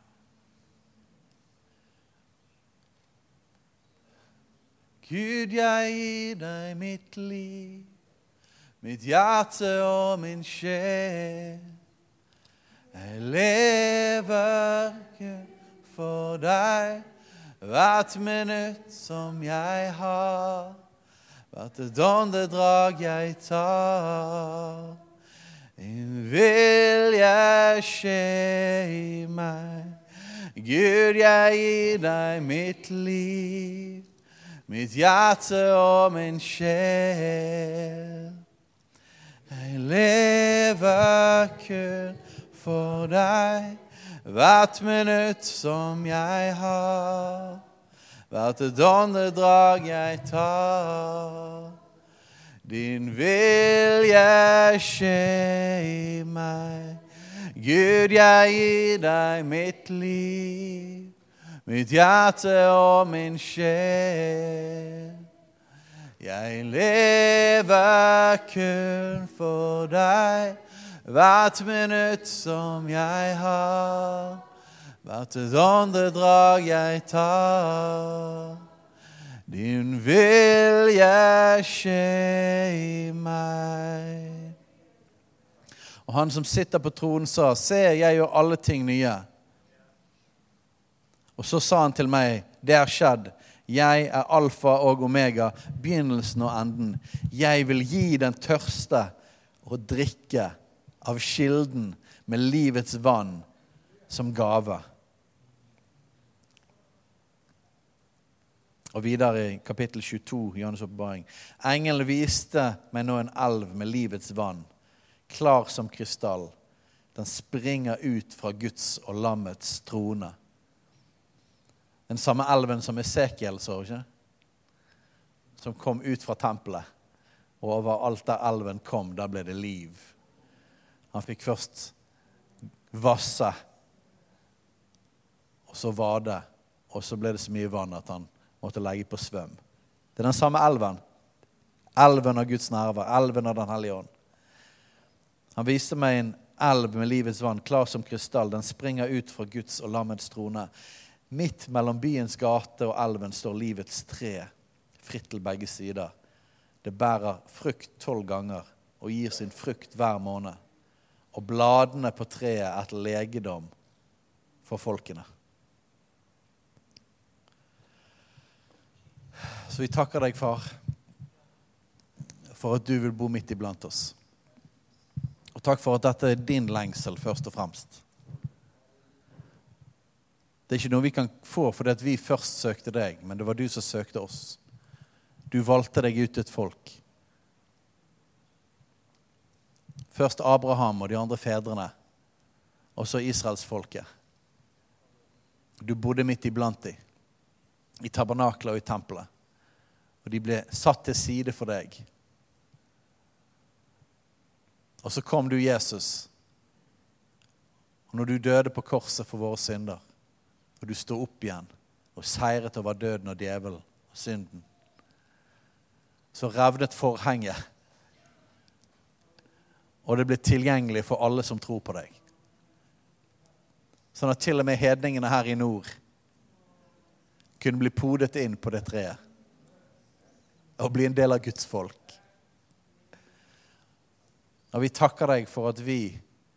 Gud, jeg gir deg mitt liv, mitt hjerte og min sjel. Jeg lever Gud for deg, hvert minutt som jeg har, hvert et åndedrag jeg tar. Din vilje skje i meg. Gud, jeg gir deg mitt liv, mitt hjerte og min sjel. Jeg lever kun for deg, hvert minutt som jeg har, hvert et åndedrag jeg tar. Din vilje skje i meg, Gud, jeg gir deg mitt liv, mitt hjerte og min sjel. Jeg lever kun for deg, hvert minutt som jeg har, hvert et åndedrag jeg tar. Din vilje skje i meg. Og han som sitter på tronen sa, se, jeg gjør alle ting nye. Og så sa han til meg, det er skjedd. Jeg er alfa og omega, begynnelsen og enden. Jeg vil gi den tørste å drikke av kilden med livets vann som gave. Og videre i kapittel tjueto, Johannes åpenbaring. Engelen viste meg nå en elv med livets vann, klar som krystall. Den springer ut fra Guds og lammets trone. Den samme elven som Esekiel så, ikke? Som kom ut fra tempelet. Og over alt der elven kom, der ble det liv. Han fikk først vasse, og så vade, og så ble det så mye vann at han måtte legge på svøm. Det er den samme elven. Elven av Guds nærvær, elven av den hellige ånd. Han viste meg en elv med livets vann, klar som krystall. Den springer ut fra Guds og lammets trone. Midt mellom byens gate og elven står livets tre, fritt til begge sider. Det bærer frukt tolv ganger og gir sin frukt hver måned. Og bladene på treet er til legedom for folkene. Så vi takker deg, far, for at du vil bo midt iblant oss. Og takk for at dette er din lengsel først og fremst. Det er ikke noe vi kan få fordi at vi først søkte deg, men det var du som søkte oss. Du valgte deg ut et folk. Først Abraham og de andre fedrene, og så Israels folke. Du bodde midt iblant dem, i tabernaklet og i tempelet. Og de ble satt til side for deg. Og så kom du, Jesus. Og når du døde på korset for våre synder, og du stod opp igjen og seiret over døden og djevelen og synden, så revnet forhenget. Og det ble tilgjengelig for alle som tror på deg. Sånn at til og med hedningene her i nord kunne bli podet inn på det treet og bli en del av Guds folk. Og vi takker deg for at vi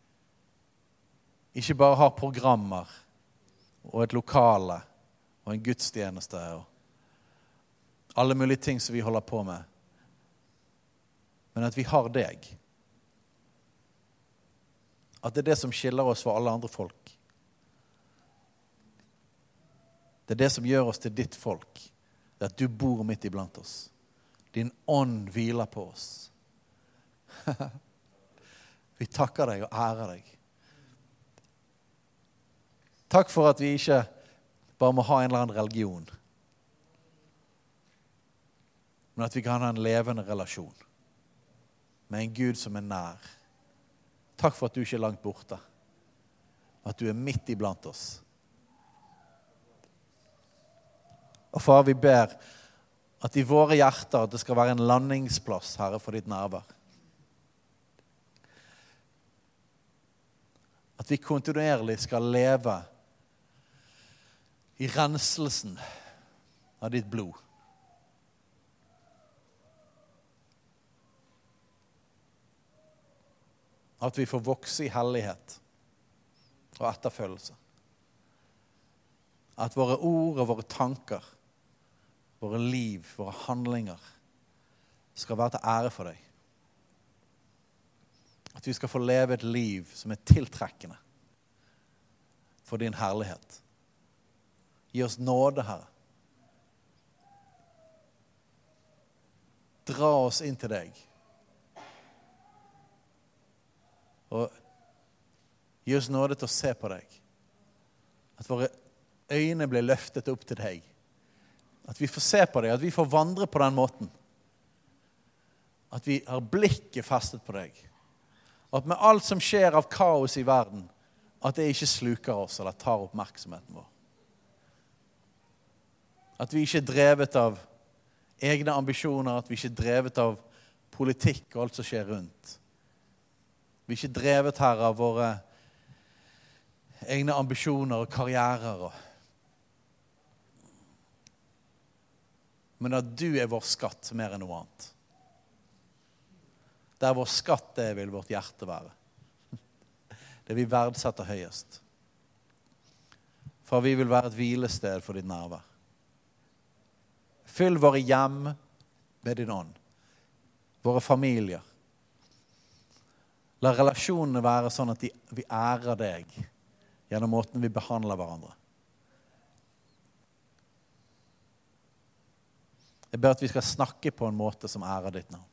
ikke bare har programmer og et lokale og en gudstjeneste og alle mulige ting som vi holder på med, men at vi har deg. At det er det som skiller oss fra alle andre folk. Det er det som gjør oss til ditt folk. Det er at du bor midt iblant oss. Din ånd hviler på oss. Vi takker deg og ærer deg. Takk for at vi ikke bare må ha en eller annen religion, men at vi kan ha en levende relasjon med en Gud som er nær. Takk for at du ikke er langt borte. At du er midt iblant oss. Og far, vi ber at i våre hjerter det skal være en landingsplass, Herre, for ditt nærvær. At vi kontinuerlig skal leve i renselsen av ditt blod. At vi får vokse i hellighet og etterfølgelse. At våre ord og våre tanker, våre liv, våre handlinger skal være til ære for deg. At vi skal få leve et liv som er tiltrekkende for din herlighet. Gi oss nåde, Herre. dra oss inn til deg. Og gi oss nåde til å se på deg. At våre øyne blir løftet opp til deg. At vi får se på deg, at vi får vandre på den måten. At vi har blikket festet på deg. At med alt som skjer av kaos i verden, at det ikke sluker oss eller tar oppmerksomheten vår. At vi ikke er drevet av egne ambisjoner, at vi ikke er drevet av politikk og alt som skjer rundt. Vi er ikke drevet her av våre egne ambisjoner og karrierer. Men at du er vår skatt mer enn noe annet. Der vår skatt er, vil vårt hjerte være. Det vi verdsetter høyest. For vi vil være et hvilested for ditt nærvær. Fyll våre hjem med din ånd. Våre familier. La relasjonene være sånn at de, vi ærer deg gjennom måten vi behandler hverandre. Jeg ber at vi skal snakke på en måte som ærer ditt navn.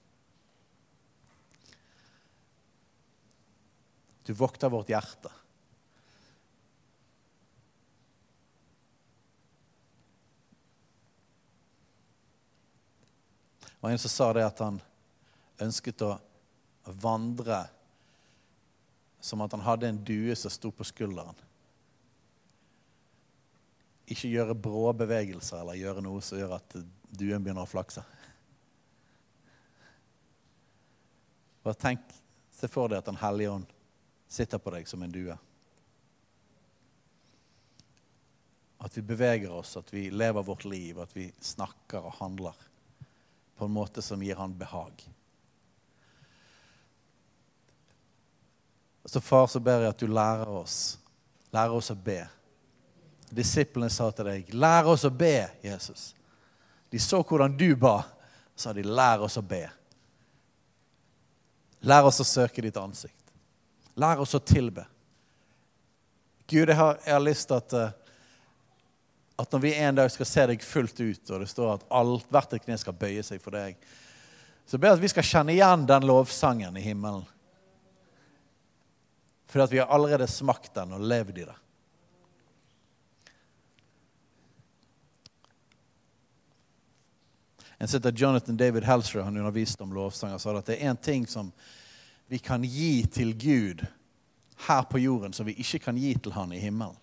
Du vokter vårt hjerte. Det var en som sa det at han ønsket å vandre som at han hadde en due som sto på skulderen. Ikke gjøre brå bevegelser eller gjøre noe som gjør at duen begynner å flakse. Bare tenk, se for deg at den hellige ånd sitter på deg som en due. At vi beveger oss, at vi lever vårt liv, at vi snakker og handler på en måte som gir han behag. Så far, så ber jeg at du lærer oss, lærer oss å be. Disiplene sa til deg, lær oss å be, Jesus. De så hvordan du ba, så sa de, lær oss å be. Lær oss å søke ditt ansikt. Lær oss å tilbe. Gud, jeg har, jeg har lyst til at, at når vi en dag skal se deg fullt ut, og det står at alt, hvert et kne skal bøye seg for deg, så ber jeg at vi skal kjenne igjen den lovsangen i himmelen. For at vi har allerede smakt den og levd i det. En sitter Jonathan David Helsher, han underviste om lovsanger, sa at det er en ting som vi kan gi til Gud her på jorden, som vi ikke kan gi til han i himmelen.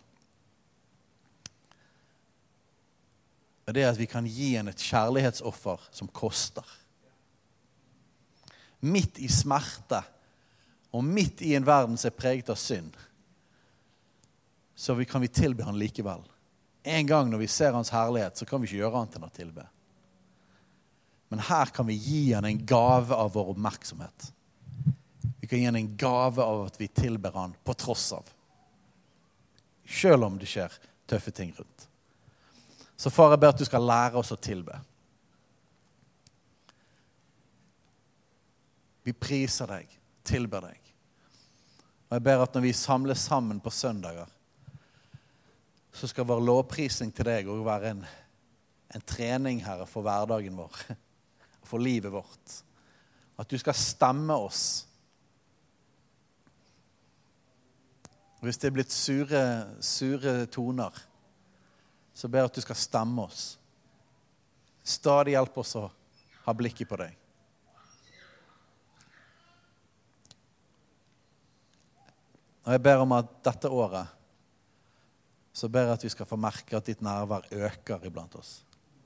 Og det er at vi kan gi han et kjærlighetsoffer som koster. Midt i smerte, og midt i en verden som er preget av synd, så vi kan vi tilbe han likevel. En gang når vi ser hans herlighet, så kan vi ikke gjøre annet enn å tilbe. Men her kan vi gi han en gave av vår oppmerksomhet. Vi kan gi han en gave av at vi tilber han på tross av. Selv om det skjer tøffe ting rundt. Så far, jeg ber at du skal lære oss å tilbe. Vi priser deg, tilber deg. Og jeg ber at når vi samles sammen på søndager, så skal vår lovprisning til deg også være en, en trening, Herre, for hverdagen vår, for livet vårt. At du skal stemme oss. Hvis det er blitt sure, sure toner, så ber jeg at du skal stemme oss. Stadig hjelp oss å ha blikket på deg. Og jeg ber om at dette året, så ber jeg at vi skal få merke at ditt nærvær øker iblant oss.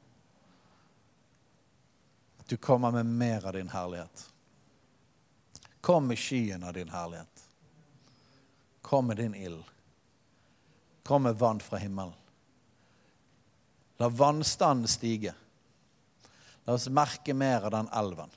At du kommer med mer av din herlighet. Kom med skyen av din herlighet. Kom med din ild. Kom med vann fra himmelen. La vannstanden stige. La oss merke mer av den elven.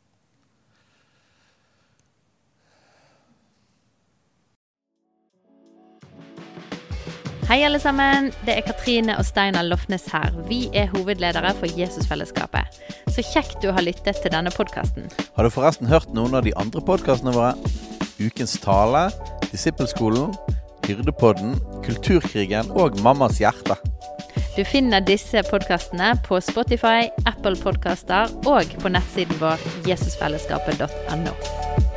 Hei alle sammen, det er Katrine og Steinar Lofnes her. Vi er hovedledere for Jesusfellesskapet. Så kjekt du har lyttet til denne podcasten. Har du forresten hørt noen av de andre podcastene våre? Ukens tale, Disippelskolen, Hyrdepodden, Kulturkrigen og Mammas hjerte. Du finner disse podcastene på Spotify, Apple Podcaster og på nettsiden vår jesusfellesskapet punktum no.